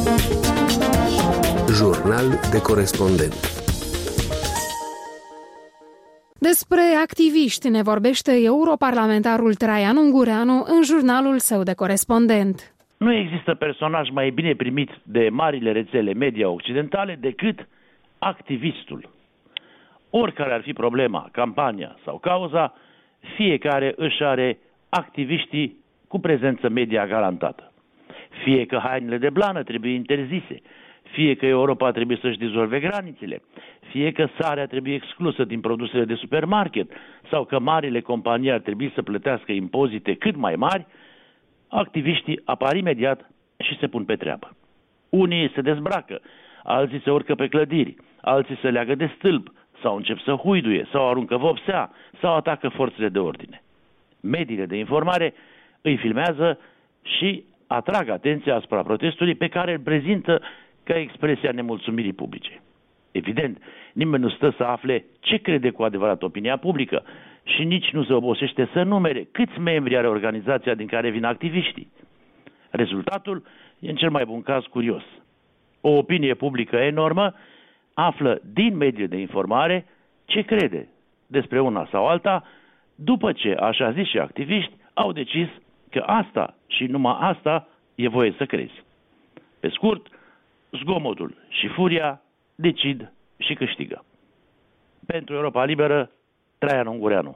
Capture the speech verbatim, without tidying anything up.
Jurnal de corespondent. Despre activiști ne vorbește europarlamentarul Traian Ungureanu în jurnalul său de corespondent. Nu există personaj mai bine primit de marile rețele media occidentale decât activistul. Oricare ar fi problema, campania sau cauza, fiecare își are activiștii cu prezență media garantată. Fie că hainele de blană trebuie interzise, fie că Europa trebuie să-și dizolve granițele, fie că sarea trebuie exclusă din produsele de supermarket sau că marile companii ar trebui să plătească impozite cât mai mari, activiștii apar imediat și se pun pe treabă. Unii se dezbracă, alții se urcă pe clădiri, alții se leagă de stâlp sau încep să huiduie sau aruncă vopsea sau atacă forțele de ordine. Mediile de informare îi filmează și atrag atenția asupra protestului pe care îl prezintă ca expresia nemulțumirii publice. Evident, nimeni nu stă să afle ce crede cu adevărat opinia publică și nici nu se obosește să numere câți membri are organizația din care vin activiștii. Rezultatul e în cel mai bun caz curios. O opinie publică enormă află din mediile de informare ce crede despre una sau alta după ce, așa zis și activiști, au decis că asta și numai asta e voie să crezi. Pe scurt, zgomotul și furia decid și câștigă. Pentru Europa Liberă, Traian Ungureanu.